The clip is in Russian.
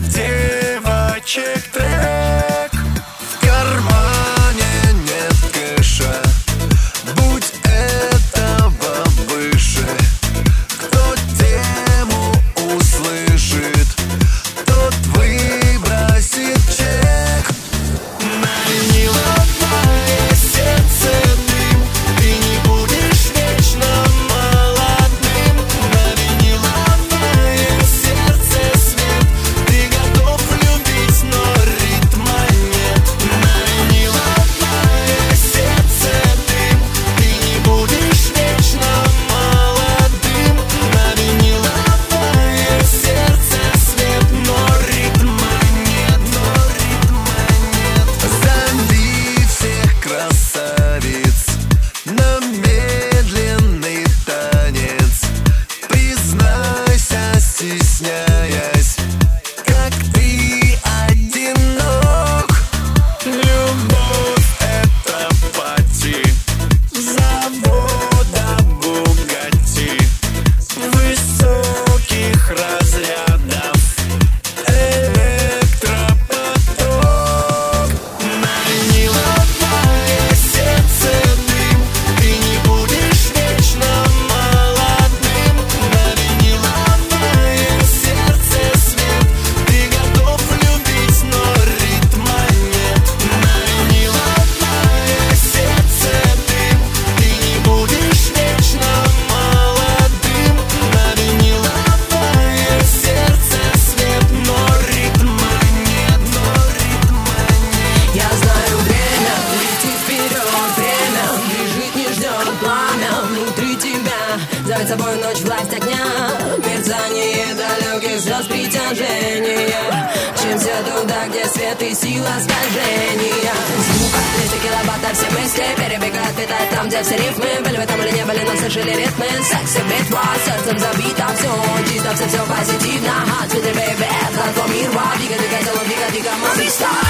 девочек трек. В кармане нет кэша, будь этого выше. Кто тему услышит, тот выбросит чек. На виниловое сердце дым, ты не будешь вечно молодым. На виниловое сердце свет, ты готов любить, но ритма нет. На виниловое сердце дым, ты не будешь вечно молодым. На виниловое сердце свет, но ритма нет, но ритма нет. Зови всех красавиц на медленный танец. Признайся, стесняясь, как ты одинок. Любовь — это пати завода Бугатти, высоких разрядов электропоток. На виниловое сердце дым, ты не будешь вечно молодым. На виниловое сердце свет, ты готов любить, но ритма нет. На виниловое сердце дым, ты не будешь вечно молодым. На виниловое сердце свет, но ритма нет, но ритма нет. Я знаю, время летит вперед, время бежит, не ждет пламя внутри тебя. Зовет собой ночь, власть огня, мерцание далеких звезд, притяжение. Мчимся туда, где свет и сила скольжения. Звук 200 киловаттов, все мысли перебегают, летают там, где все рифмы. Были вы там или не были, но слышали ритмы. Секси, битва, сердцем забито все чисто, все позитивно. Hot, sweet, baby, transform мир, двига, двига, тело, двига, двига, мамиста.